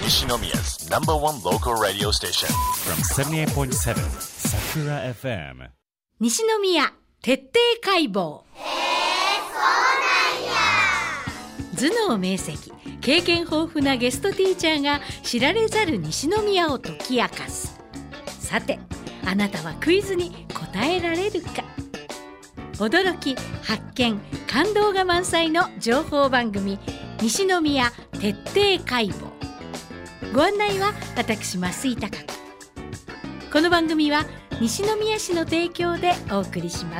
Nishinomiya's number one local radio station from 78.7 Sakura FM 西宮徹底解剖。頭脳明晰、経験豊富なゲストティーチャーが知られざる西宮を解き明かす。さて、あなたはクイズに答えられるか。驚き、発見、感動が満載の情報番組、西宮徹底解剖。ご案内は私増井貴子。この番組は西宮市の提供でお送りします。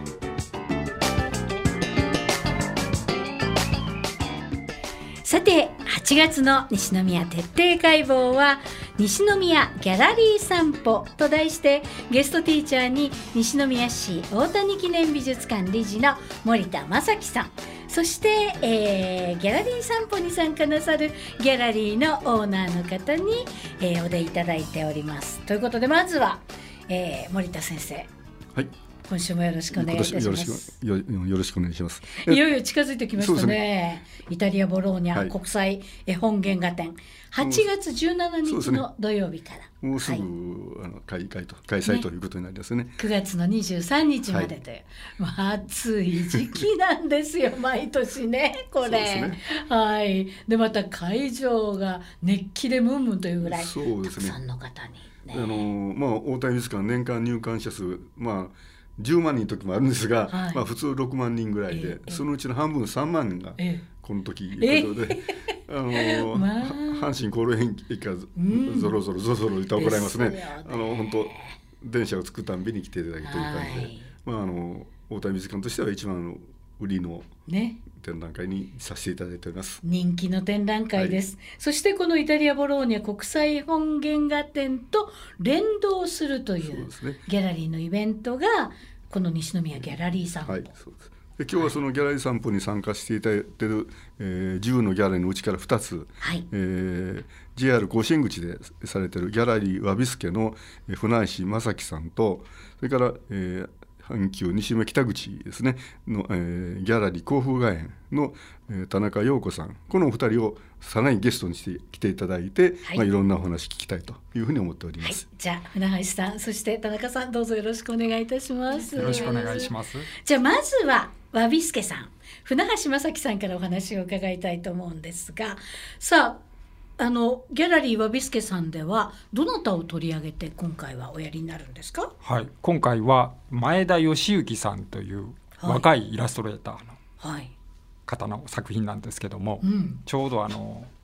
さて、8月の西宮徹底解剖は西宮ギャラリー散歩と題して、ゲストティーチャーに西宮市大谷記念美術館理事の森田正樹さん、そして、ギャラリー散歩に参加なさるギャラリーのオーナーの方に、お出いただいております。ということで、まずは、森田先生、 はい、 今週もよろしくお願いいたします。 よろしくお願いします。 いよいよ近づいてきましたね。イタリアボローニャ国際絵本原画展、8月17日の土曜日から、 もうすぐ、開催ということになりますね。 9月の23日までという、暑い時期なんですよ毎年ね、これ。はい。で、また会場が熱気でムンムンというぐらい、たくさんの方に、ね。 大谷美術館年間入館者数、10万人の時もあるんですが、普通6万人ぐらいで、そのうちの半分3万人がこの時いうことで、阪神甲子園駅からゾロゾロいたら怒られますね。本当電車を作るたんびに来ていただきという感じで、大谷美術館としては一番売りの展覧会にさせていただいております。 人気の展覧会です。そしてこのイタリアボローニャ国際絵本原画展と連動するというギャラリーのイベントがこの西宮ギャラリー散歩。 そうです。で、今日はそのギャラリー散歩に参加していただいている、10のギャラリーのうちから2つ、JR 甲子園口でされているギャラリーわびすけの船石正樹さんと、それから、阪急西宮北口ですねの、ギャラリー甲府画園の、田中陽子さん、このお二人をさらにゲストにして来ていただいて、いろんなお話聞きたいというふうに思っております。 じゃあ船橋さん、そして田中さん、どうぞよろしくお願いいたします。 よろしくお願いします。 じゃあまずはわびすけさん、船橋正樹さんからお話を伺いたいと思うんですが、さあ、ギャラリーわびすけさんではどなたを取り上げて今回はおやりになるんですか？ はい、今回は前田義行さんという若いイラストレーターの方の作品なんですけども、ちょうど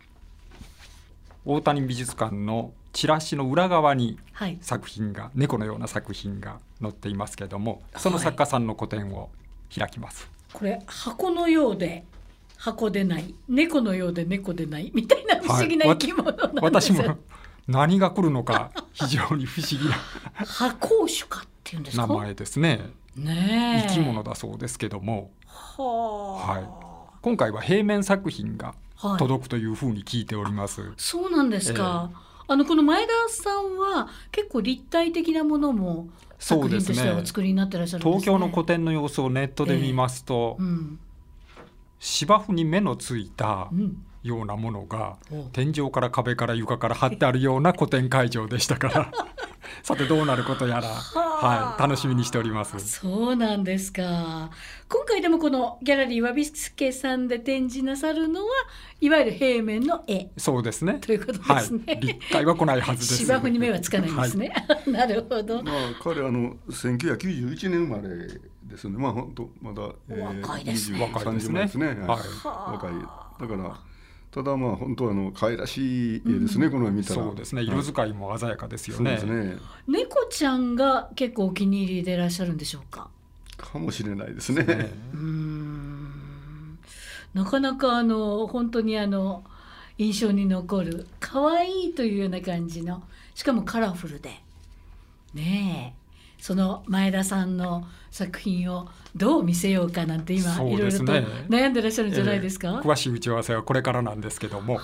大谷美術館のチラシの裏側に作品が、猫のような作品が載っていますけども、その作家さんの個展を開きます。 これ箱のようで箱でない、猫のようで猫でないみたいな不思議な生き物なんですよ。 私も何が来るのか非常に不思議な箱種かっていうんですか、 名前ですね。生き物だそうですけども、今回は平面作品が届くというふうに聞いております。 そうなんですか。この前田さんは結構立体的なものも作品としてお作りになってらっしゃるんですね。 東京の個展の様子をネットで見ますと、芝生に目のついたようなものが、天井から壁から床から貼ってあるような個展会場でしたからさてどうなることやら、楽しみにしております。 そうなんですか。今回でもこのギャラリーわびすけさんで展示なさるのはいわゆる平面の絵。 そうですね。 ということですね。 立体は来ないはずです。 芝生に目はつかないんですね。なるほど。 彼1991年生まれですね。本当まだ、 若いですね。 若いですね。若い。だからただ本当可愛らしい絵ですね、この見たら。 そうですね。色使いも鮮やかですよね。 そうですね。 猫ちゃんが結構お気に入りでいらっしゃるんでしょうか。 かもしれないですね。 なかなか本当に印象に残る可愛いというような感じの、しかもカラフルでねえ、その前田さんの作品をどう見せようかなんて今いろいろと悩んでらっしゃるんじゃないですか。 詳しい打ち合わせはこれからなんですけども、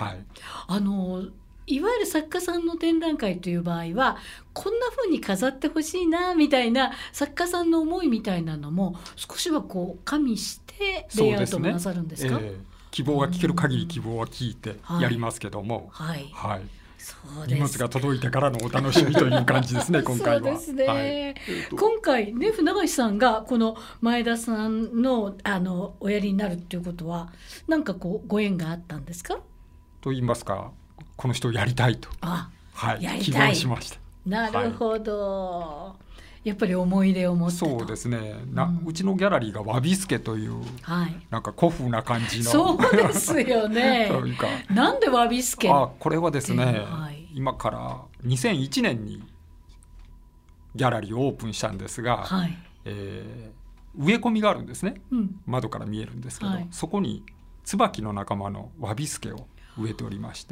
いわゆる作家さんの展覧会という場合はこんな風に飾ってほしいなみたいな作家さんの思いみたいなのも少しは加味してレイアウトもなさるんですか？ 希望が聞ける限り希望は聞いてやりますけども、 はいはい、 そうです。 荷物が届いてからのお楽しみという感じですね今回は。 そうですね、 はい、 今回ね船橋さんがこの前田さんのおやりになるっていうことはなんかこうご縁があったんですか？ と言いますか、この人をやりたいと、 はい、やりたい希望しました。 なるほど、やっぱり思い入れを持ってと。 そうですね、うちのギャラリーがわびすけという、なんか古風な感じのそうですよねというか、 なんでわびすけこれはですね、今から2001年にギャラリーをオープンしたんですが、植え込みがあるんですね、窓から見えるんですけど、そこに椿の仲間のわびすけを植えておりまして、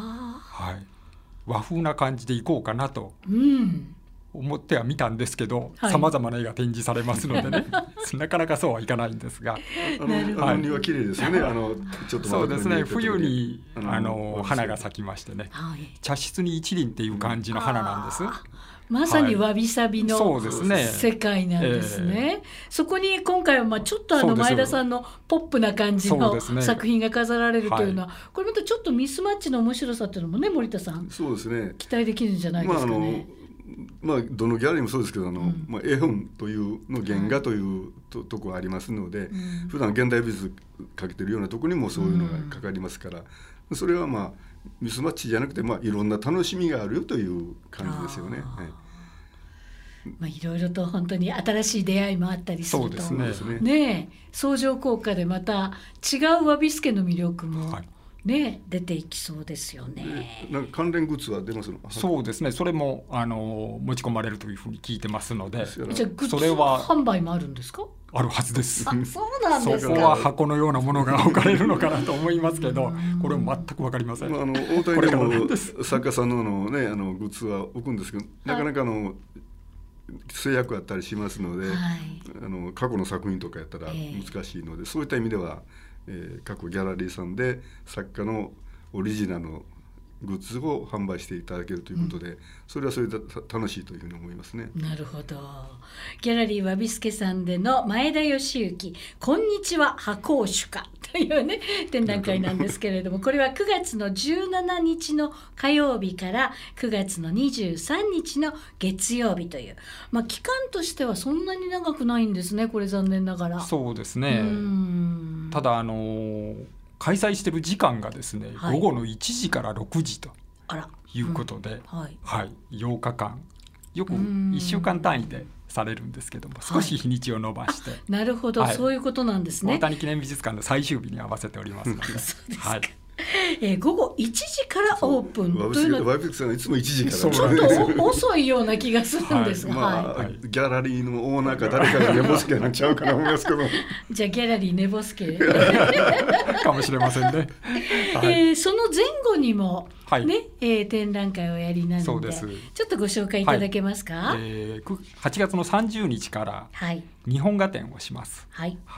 和風な感じでいこうかなと思ってはみたんですけど、さまざまな絵が展示されますのでねなかなかそうはいかないんですが、 庭綺麗ですよね。ちょっとそうですね、冬に花が咲きましてね、茶室に一輪っていう感じの花なんです。 まさにわびさびの世界なんですね。そこに今回はちょっと前田さんのポップな感じの作品が飾られるというのは、これまたちょっとミスマッチの面白さっていうのもね、森田さん、 そうですね、 期待できるんじゃないですかね。 どのギャラリーもそうですけど、絵本というの原画というところありますので、普段現代美術かけてるようなところにもそういうのがかかりますから、それはミスマッチじゃなくて、いろんな楽しみがあるよという感じですよね。 いろいろと本当に新しい出会いもあったりすると、 そうですね、相乗効果でまた違うわびすけの魅力も、出ていきそうですよね。 なんか関連グッズは出ますの？ そうですね、それも持ち込まれるというふうに聞いてますので、 じゃあグッズ販売もあるんですか？ あるはずです。 そうなんですか。 そこは箱のようなものが置かれるのかなと思いますけど、これは全く分かりません。 大谷でも作家さんのグッズは置くんですけど、なかなか制約あったりしますので、過去の作品とかやったら難しいので、そういった意味では、各ギャラリーさんで作家のオリジナルのグッズを販売していただけるということで、それはそれで楽しいというふうに思いますね。 なるほど。ギャラリーわびすけさんでの前田義行こんにちは箱主家というね展覧会なんですけれども、これは9月の17日の火曜日から9月の23日の月曜日という、期間としてはそんなに長くないんですね、これ残念ながら。 そうですね。ただ開催している時間がですね、午後の1時から6時ということで、8日間、よく1週間単位でされるんですけども、少し日にちを延ばして、 なるほど、そういうことなんですね。 大谷記念美術館の最終日に合わせておりますので、 そうですか。午後1時からオープンというのはワイプさんはいつも1時からちょっと遅いような気がするんですが、 ギャラリーのオーナーか誰かが寝ぼすけなんちゃうかな思いますけどじゃあギャラリー寝ぼすけかもしれませんね。 その前後にも、展覧会をやりなので、ちょっとご紹介いただけますか。 8月の30日から日本画展をします。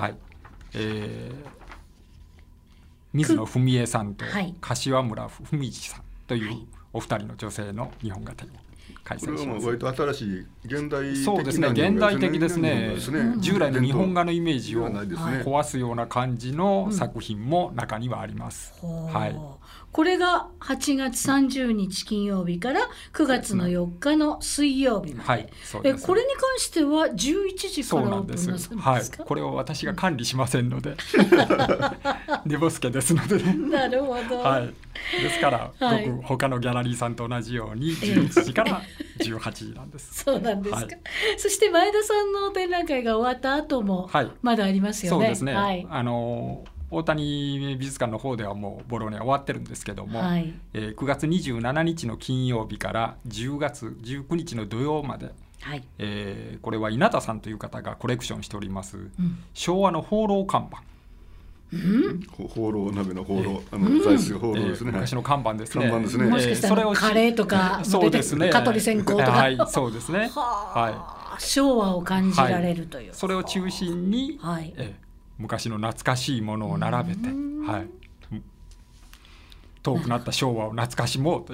水野文江さんと柏村文二さんというお二人の女性の日本画展を開催します。 これは割と新しい現代的な、 そうですね、現代的ですね。従来の日本画のイメージを壊すような感じの作品も中にはあります。 これが8月30日金曜日から9月の4日の水曜日まで。これに関しては11時からオープンなさるんですか？ これを私が管理しませんので寝ぼすけですのでね。 なるほど。 ですから僕他のギャラリーさんと同じように11時から18時なんです。 そうなんですか。そして前田さんの展覧会が終わった後もまだありますよね。 そうですね。大谷美術館の方ではもうボロネは終わってるんですけども、9月27日の金曜日から10月19日の土曜まで、これは稲田さんという方がコレクションしております、昭和の放浪看板、 放浪鍋の放浪、座椅子放浪ですね。 昔の看板ですね。 もしかしたらカレーとか出てくる蚊取り線香とか、 そうですね。 昭和を感じられるという、 それを中心に昔の懐かしいものを並べて、遠くなった昭和を懐かしもうという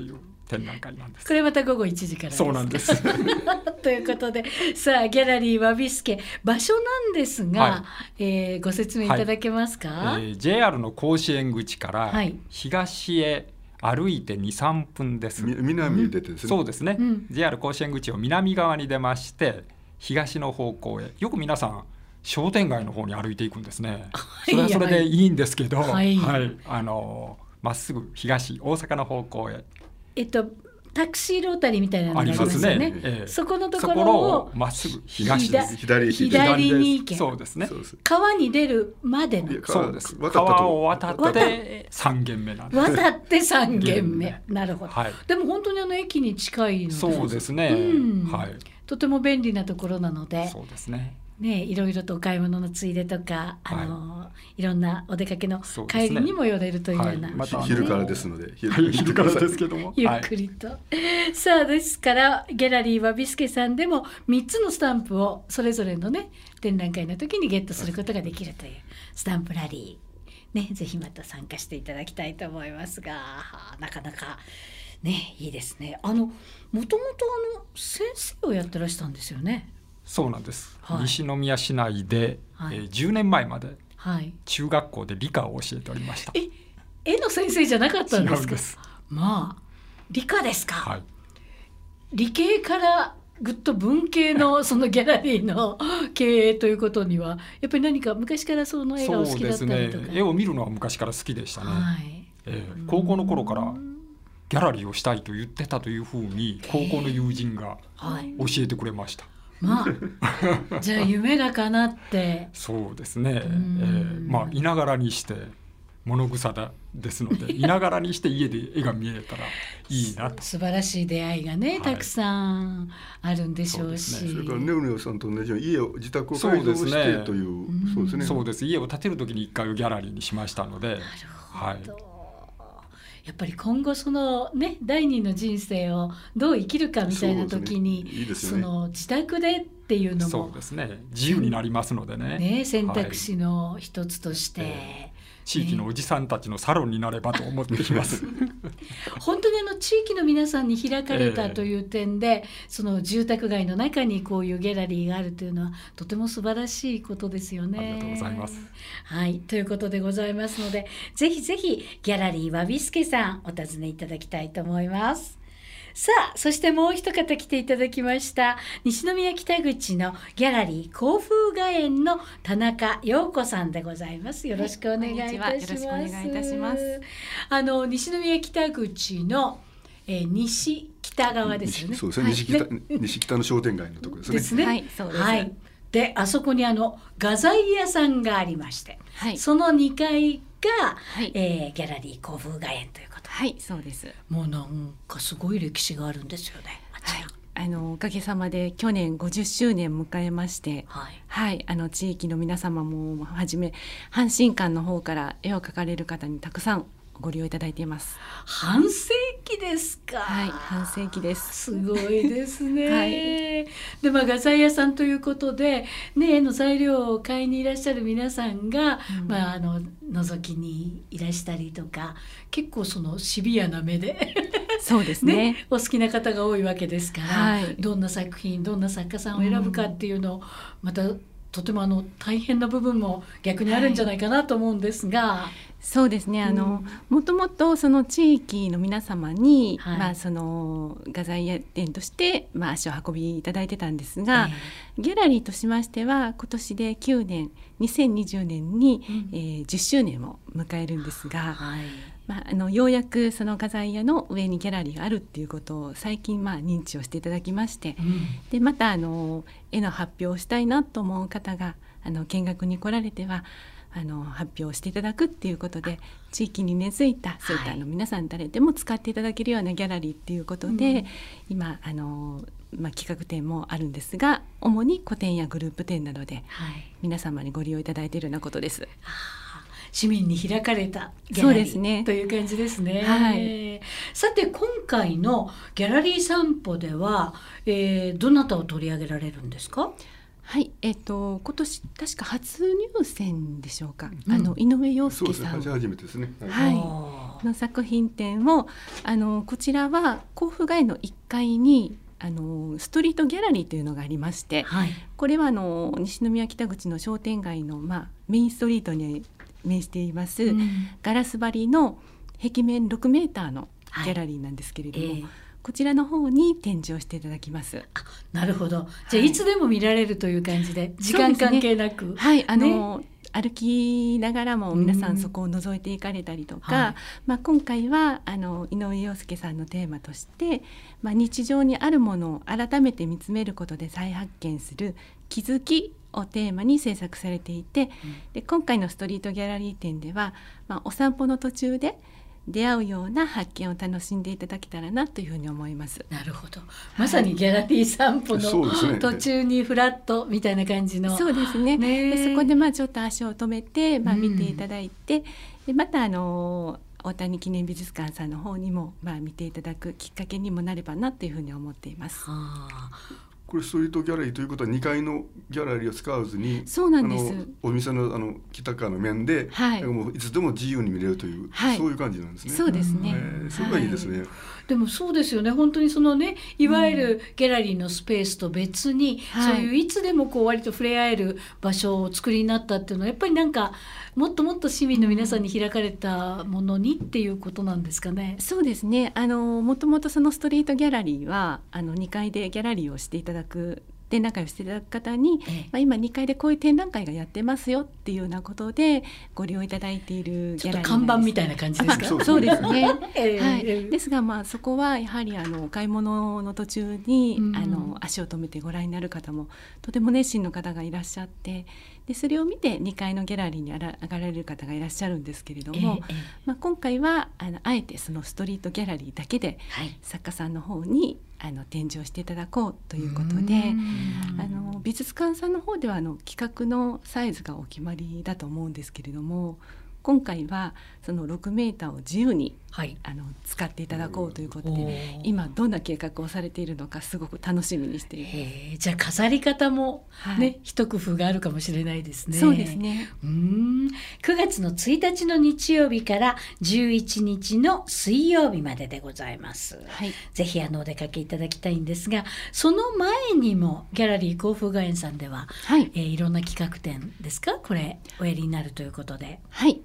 展覧会なんです。 これまた午後1時からです。 そうなんですということで、さあギャラリーわびすけ、場所なんですが、ご説明いただけますか。 JR の甲子園口からはい東へ歩いて 2,3 分です。 南に出てですね、 そうですね、JR 甲子園口を南側に出まして東の方向へ、よく皆さん商店街の方に歩いていくんですね。それはそれでいいんですけど、まっすぐ東、大阪の方向へ、 タクシーロータリーみたいなのがありますよね。そこのところをまっすぐ東です。 左に行け。 そうですね。 川に出るまでの。 そうです。川を渡って3軒目なんです。 渡って3軒目。なるほど。でも本当に駅に近いので。 そうですね。 とても便利なところなので。 そうですね。 いろいろとお買い物のついでとか、いろんなお出かけの帰りにも寄れるというような、 昼からですので、 昼からですけどもゆっくりと、さあですからギャラリーわびすけさんでも3つのスタンプをそれぞれのね展覧会の時にゲットすることができるというスタンプラリー、ぜひまた参加していただきたいと思いますが、なかなかいいですね。もともと先生をやってらしたんですよね。 そうなんです、西宮市内で、10年前まで中学校で理科を教えておりました。 絵の先生じゃなかったんですか。 違うんです。 理科ですか。理系からぐっと文系のそのギャラリーの経営ということにはやっぱり何か昔からその絵がお好きだったりとか。 そうですね、絵を見るのは昔から好きでしたね。高校の頃からギャラリーをしたいと言ってたというふうに高校の友人が教えてくれました。 じゃあ夢が叶って。 そうですね、いながらにして物草ですのでいながらにして家で絵が見えたらいいなと素晴らしい出会いがね、たくさんあるんでしょうし、 それからネオネオさんと同じように自宅を改造してという、 そうです、家を建てる時に1階をギャラリーにしましたので。なるほど、やっぱり今後その第二の人生をどう生きるかみたいな時に、その自宅でっていうのもそうですね、自由になりますのでね、 選択肢の一つとして、 地域のおじさんたちのサロンになればと思っています本当に地域の皆さんに開かれたという点で、その住宅街の中にこういうギャラリーがあるというのはとても素晴らしいことですよね。 ありがとうございます。 ということでございますので、ぜひぜひギャラリーわびすけさんお尋ねいただきたいと思います。さあ、そしてもう一方来ていただきました。西宮北口のギャラリー甲風画園の田中陽子さんでございます。よろしくお願いいたします。 よろしくお願いいたします。 西宮北口の、西北側ですよね。 そうですね、西北の商店街のところですね。 はい、そうです。 で、あそこに画材屋さんがありまして、その2階が、ギャラリー甲風画園ということで。 はい、そうです。 もうなんかすごい歴史があるんですよね。 おかげさまで去年50周年迎えまして、地域の皆様もはじめ阪神館の方から絵を描かれる方にたくさんご利用いただいています。 半世紀ですか。 半世紀です。 すごいですね。で、画材屋さんということで、絵の材料を買いにいらっしゃる皆さんが、覗きにいらしたりとか、結構そのシビアな目でそうですね、 お好きな方が多いわけですから、どんな作品、どんな作家さんを選ぶかっていうのを、またとても大変な部分も逆にあるんじゃないかなと思うんですが。 そうですね、もともとその地域の皆様に、その画材屋店として、足を運びいただいてたんですが、ギャラリーとしましては今年で9年2020年に、10周年を迎えるんですが、ようやくその画材屋の上にギャラリーがあるっていうことを最近認知をしていただきまして、でまた絵の発表をしたいなと思う方が見学に来られては発表していただくっていうことで、地域に根付いたそういった皆さん誰でも使っていただけるようなギャラリーっていうことで、今企画展もあるんですが、主に個展やグループ展などで皆様にご利用いただいているようなことです。 市民に開かれたギャラリーという感じですね。さて、今回のギャラリー散歩では、どなたを取り上げられるんですか？ はい、今年確か初入選でしょうか、井上陽介さん、 初めてですね、 の作品展をこちらは甲府街の1階にストリートギャラリーというのがありまして、これは西宮北口の商店街の、メインストリートに面しています、ガラス張りの壁面6メーターのギャラリーなんですけれども、こちらの方に展示をしていただきます。 なるほど。じゃあいつでも見られるという感じで、時間関係なく、 歩きながらも皆さんそこを覗いていかれたりとか、今回は井上陽介さんのテーマとして、日常にあるものを改めて見つめることで再発見する気づきをテーマに制作されていて、で今回のストリートギャラリー展では、お散歩の途中で出会うような発見を楽しんでいただけたらなというふうに思います。 なるほど。まさにギャラリー散歩の途中にフラットみたいな感じの。 そうですね。でそこでちょっと足を止めて、見ていただいて、でまた大谷記念美術館さんの方にも、見ていただくきっかけにもなればなというふうに思っています。 これストリートギャラリーということは2階のギャラリーを使わずに、 そうなんです。 お店の北側の面で、もういつでも自由に見れるという、そういう感じなんですね。 そうですね。 それがいいですね。 でもそうですよね。本当にそのね、いわゆるギャラリーのスペースと別に、そういういつでも割と触れ合える場所を作りになったっていうのは、やっぱりもっともっと市民の皆さんに開かれたものにっていうことなんですかね。 そうですね。もともとそのストリートギャラリーは2階でギャラリーをしていただく展覧会をしていただく方に、今2階でこういう展覧会がやってますよっていうようなことでご利用いただいているギャラリーなんです。ちょっと看板みたいな感じですか。 そうですね。ですがそこはやはりお買い物の途中に、足を止めてご覧になる方もとても熱心の方がいらっしゃって、でそれを見て2階のギャラリーに上がられる方がいらっしゃるんですけれども、今回はあえてそのストリートギャラリーだけで、作家さんの方に展示をしていただこうということで、美術館さんの方では企画のサイズがお決まりだと思うんですけれども、今回はその6メーターを自由に、使っていただこうということで、今どんな計画をされているのかすごく楽しみにしています。 じゃあ飾り方も一工夫があるかもしれないですね。 そうですね。 9月の1日の日曜日から11日の水曜日まででございます。ぜひお出かけいただきたいんですが、その前にもギャラリー甲府画園さんでは、いろんな企画展ですか、これおやりになるということで。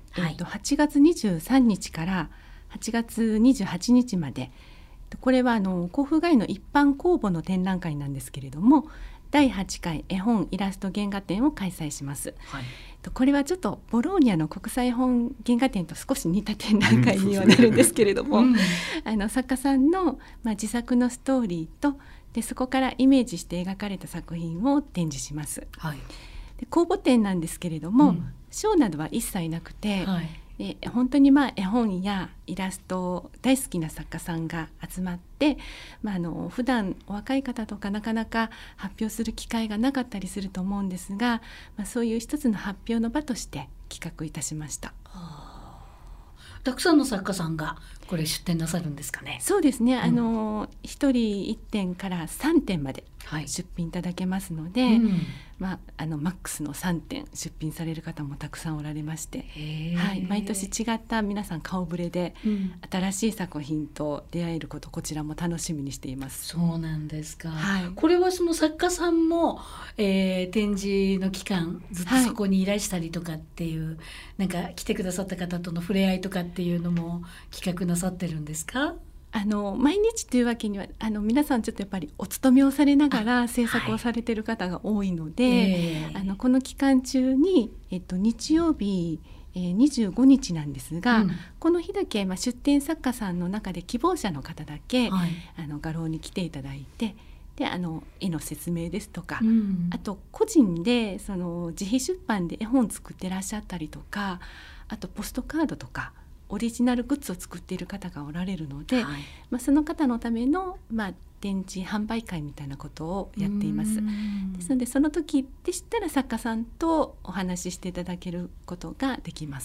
8月23日から8月28日まで、これは甲府街の一般公募の展覧会なんですけれども、第8回絵本イラスト原画展を開催します。これはちょっとボローニャの国際絵本原画展と少し似た展覧会にはなるんですけれども、作家さんの、自作のストーリーとでそこからイメージして描かれた作品を展示します。で公募展なんですけれども、賞などは一切なくて、本当に絵本やイラスト大好きな作家さんが集まって、普段お若い方とかなかなか発表する機会がなかったりすると思うんですが、そういう一つの発表の場として企画いたしました。 たくさんの作家さんがこれ出展なさるんですかね。 そうですね。1人1点から3点まで出品いただけますので、マックスの3点出品される方もたくさんおられまして、毎年違った皆さん顔ぶれで、新しい作品と出会えること、こちらも楽しみにしています。 そうなんですか。これはその作家さんも、展示の期間ずっとそこにいらしたりとかっていう、なんか来てくださった方との触れ合いとかっていうのも企画なさってるんですか？ 毎日というわけには皆さんちょっとやっぱりお勤めをされながら制作をされている方が多いので、この期間中に、日曜日、25日なんですが、この日だけ、出展作家さんの中で希望者の方だけ、画廊に来ていただいて、で絵の説明ですとか、あと個人でその自費出版で絵本作ってらっしゃったりとか、あとポストカードとかオリジナルグッズを作っている方がおられるので、その方のための、展示販売会みたいなことをやっています。ですのでその時でしたら作家さんとお話ししていただけることができます。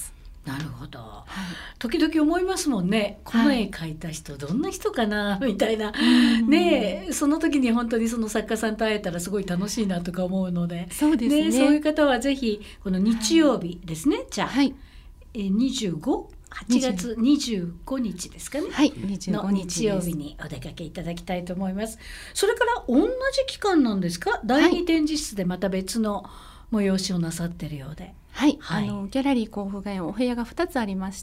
なるほど、時々思いますもんね、この絵描いた人どんな人かなみたいな、ね、その時に本当にその作家さんと会えたらすごい楽しいなとか思うので、 そうですね、 そういう方はぜひこの日曜日ですね、じゃあ、8月25日ですかね、の日曜日にお出かけいただきたいと思います。それから同じ期間なんですか、第2展示室でまた別の催しをなさってるようで。 ギャラリー甲府外苑お部屋が2つありまして、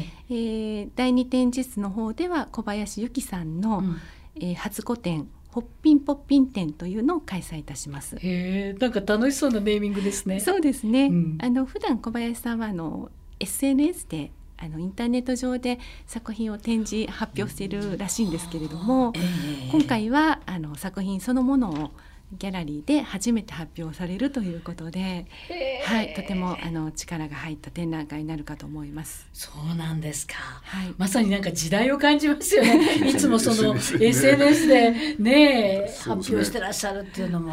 第2展示室の方では小林由紀さんの、初個展ホッピンポッピン展というのを開催いたします。 なんか楽しそうなネーミングですね。 そうですね、普段小林さんはSNS でインターネット上で作品を展示発表しているらしいんですけれども、今回は作品そのものをギャラリーで初めて発表されるということで、とても力が入った展覧会になるかと思います。 そうなんですか、まさになんか時代を感じますよねいつもその SNS でね発表してらっしゃるっていうのも、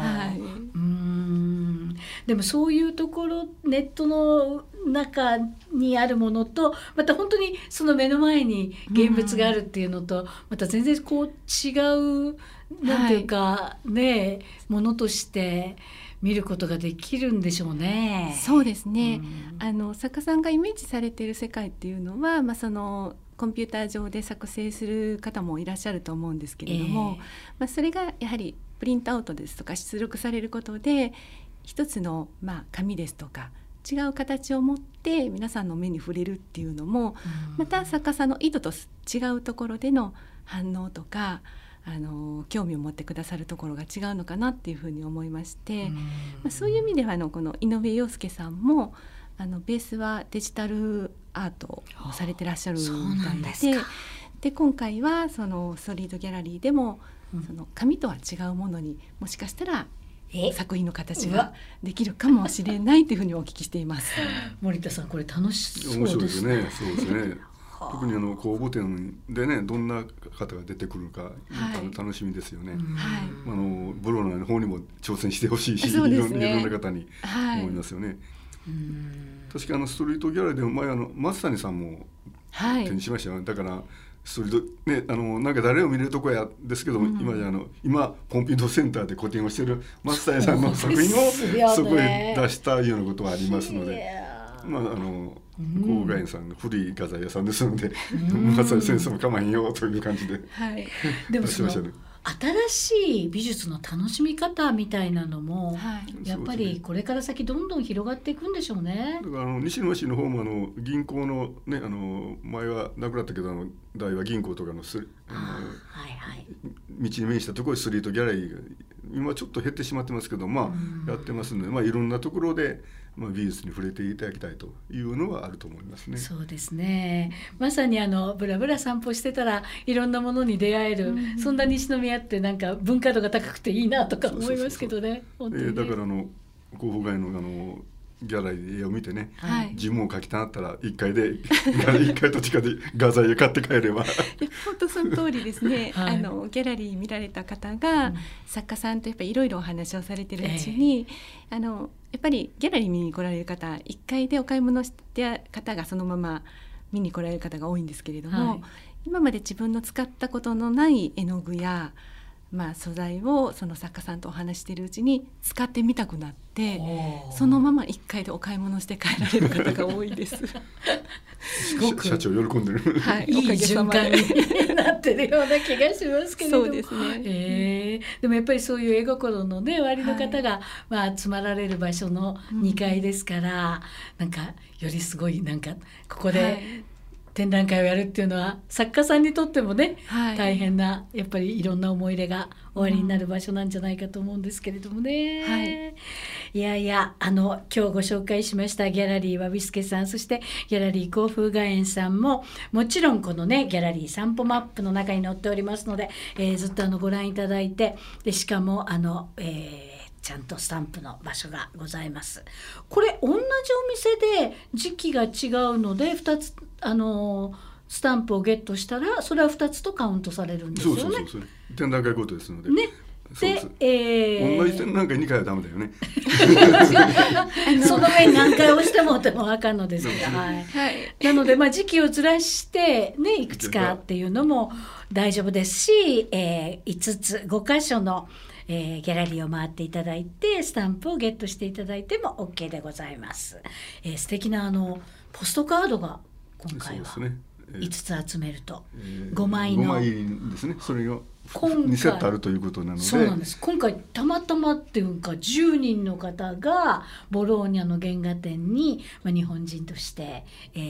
でもそういうところ、ネットの中にあるものとまた本当にその目の前に現物があるっていうのと、また全然こう違うなんていうか、ものとして見ることができるんでしょうね。 そうですね、作家さんがイメージされている世界っていうのは、そのコンピューター上で作成する方もいらっしゃると思うんですけれども、それがやはりプリントアウトですとか出力されることで一つの紙ですとか違う形を持って皆さんの目に触れるっていうのも、また作家さんの意図と違うところでの反応とか興味を持ってくださるところが違うのかなっていうふうに思いまして、そういう意味ではこの井上陽介さんもベースはデジタルアートをされてらっしゃるみたいで、今回はそのストリートギャラリーでも、その紙とは違うものにもしかしたら作品の形ができるかもしれないというふうにお聞きしています。 森田さん、これ楽しそうですね。 面白いですね。そうですね特に公募展でね、どんな方が出てくるか、楽しみですよね。ブロの方にも挑戦してほしいし、いろんな方に思いますよね。確かストリートギャラリーで前松谷さんも展示しましたよね。だからストリートなんか誰を見れるとこやですけど、今ポンピドーセンターで個展をしている松谷さんの作品をそこへ出したようなことはありますので、甲府外苑さんの古い画材屋さんですので、松谷先生も構えんよという感じで出しましたね。 新しい美術の楽しみ方みたいなのも、やっぱりこれから先どんどん広がっていくんでしょうね。 だから西野市の方も銀行のね、前はなくなったけど大和銀行とかの道に面したところでストリートギャラリーが今ちょっと減ってしまってますけど、やってますので、いろんなところで美術に触れていただきたいというのはあると思いますね。 そうですね、まさにブラブラ散歩してたらいろんなものに出会える、そんな西宮ってなんか文化度が高くていいなとか思いますけどね。 だから甲府外のギャラリーで絵を見てね、自分を描きたなったら1階と地下で画材を買って帰れば本当その通りですね。ギャラリー見られた方が、作家さんとやっぱりいろいろお話をされてるうちに、やっぱりギャラリー見に来られる方、1階でお買い物した方がそのまま見に来られる方が多いんですけれども、今まで自分の使ったことのない絵の具や素材をその作家さんとお話しているうちに使ってみたくなって、そのまま1階でお買い物して帰られる方が多いですすごく社長喜んでる、 いい循環になってるような気がしますけれども。 そうですね、 でもやっぱりそういう絵心のね割の方が、集まられる場所の2階ですから、なんかよりすごいなんかここで、展覧会をやるっていうのは作家さんにとってもね、大変なやっぱりいろんな思い入れが終わりになる場所なんじゃないかと思うんですけれどもね。いや今日ご紹介しましたギャラリーわびすけさん、そしてギャラリー甲府外苑さんももちろんこのねギャラリー散歩マップの中に載っておりますので、ずっとご覧いただいて、でしかもちゃんとスタンプの場所がございます。これ同じお店で時期が違うので2つスタンプをゲットしたらそれは2つとカウントされるんですよね。 そう展覧会ごとですので、 で、 同じ点なんか2回はダメだよねその上に何回押してもあかんのですが、はい、なので時期をずらしてねいくつかっていうのも大丈夫ですし、5箇所のギャラリーを回っていただいてスタンプをゲットしていただいても OK でございます。素敵なポストカードが今回は5つ集めると5枚の 5枚ですね。それが2セットあるということなので、 そうなんです。今回たまたまっていうか10人の方がボローニャの原画展に、日本人として、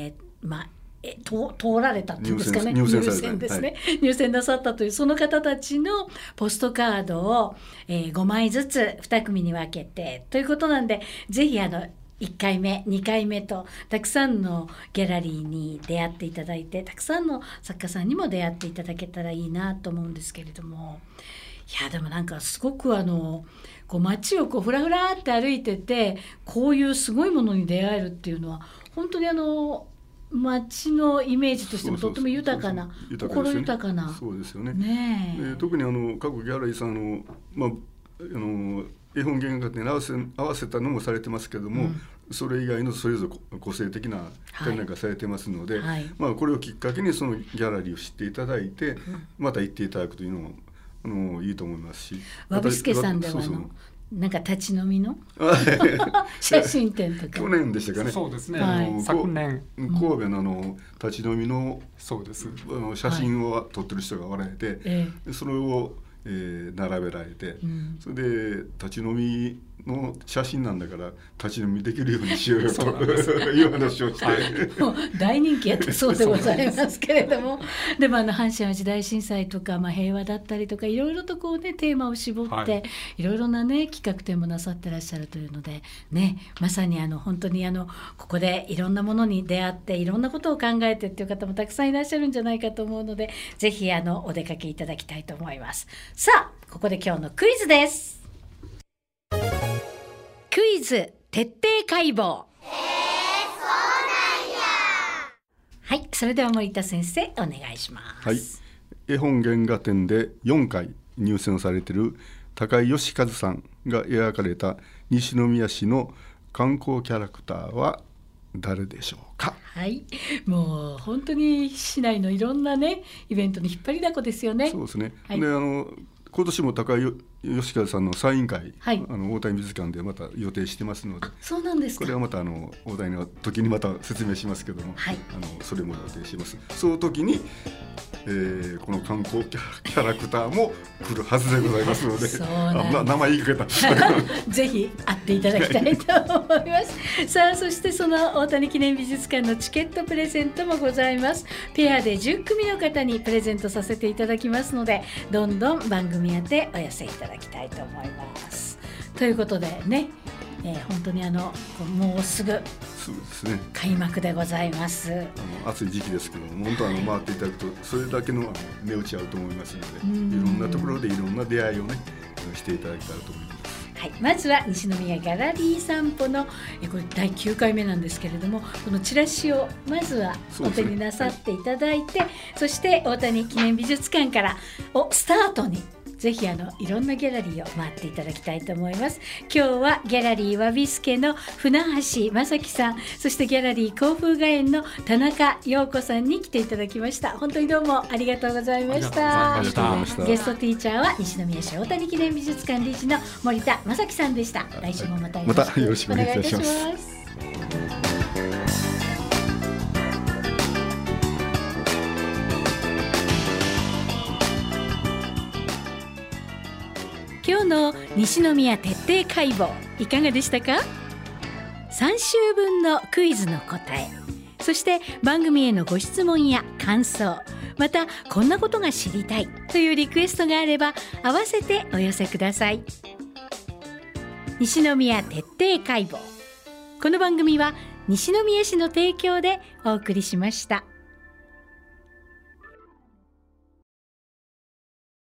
通られたっていうんですかね、入選ですね、入選なさったというその方たちのポストカードを、5枚ずつ2組に分けてということなんで、ぜひ1回目2回目とたくさんのギャラリーに出会っていただいて、たくさんの作家さんにも出会っていただけたらいいなと思うんですけれども、いやでもなんかすごく街をふらふらって歩いててこういうすごいものに出会えるっていうのは本当に街のイメージとしてもとっても豊かな、心豊かな。 そうですよね。特に各ギャラリーさん絵本原画展に合わせたのもされてますけども、それ以外のそれぞれ個性的な展覧会されてますので、これをきっかけにそのギャラリーを知っていただいて、また行っていただくというのもいいと思いますし、 わびすけさんではなんか立ち飲みの写真展とか去年でしたかね。 そうですね、昨年神戸の立ち飲みの写真を撮ってる人がおられて、それを並べられて、それで立ち飲みの写真なんだから立ち飲みできるようにしようよという話をして、 もう大人気やったそうでございますけれども、でも阪神・淡路大震災とか、平和だったりとかいろいろとテーマを絞って、いろいろな企画展もなさってらっしゃるというのでまさに本当にここでいろんなものに出会っていろんなことを考えてっていう方もたくさんいらっしゃるんじゃないかと思うので、ぜひお出かけいただきたいと思います。さあここで今日のクイズです。クイズ徹底解剖。そうなんや。はい、それでは森田先生お願いします。 はい、絵本原画展で4回入選されている高井義和さんが描かれた西宮市の観光キャラクターは誰でしょうか。 はい、もう本当に市内のいろんなイベントに引っ張りだこですよね。 そうですね。で今年も高井義和さんのサイン会、大谷美術館でまた予定してますので。 そうなんですか。 これはまた大谷の時にまた説明しますけども、それも予定してます。その時に、この観光キャラクターも来るはずでございますので、名前言いかけたぜひ会っていただきたいと思いますさあそしてその大谷記念美術館のチケットプレゼントもございます。ペアで10組の方にプレゼントさせていただきますので、どんどん番組宛てお寄せいただきたいと思います。ということで本当にもうすぐ開幕でございます。 暑い時期ですけども、本当は回っていただくとそれだけの値打ち合うと思いますので、いろんなところでいろんな出会いをしていただけたらと思います。 はい、まずは西宮ギャラリー散歩のこれ第9回目なんですけれども、このチラシをまずはお手になさっていただいて、そして大谷記念美術館からスタートにぜひいろんなギャラリーを回っていただきたいと思います。今日はギャラリーわびすけの船橋正樹さん、そしてギャラリー甲府画園の田中陽子さんに来ていただきました。本当にどうもありがとうございました。ゲストティーチャーは西宮市大谷記念美術館理事の森田正樹さんでした。来週もまたよろしくお願いいたします。今日の西宮徹底解剖いかがでしたか。3週分のクイズの答え、そして番組へのご質問や感想、またこんなことが知りたいというリクエストがあれば合わせてお寄せください。西宮徹底解剖、この番組は西宮市の提供でお送りしました。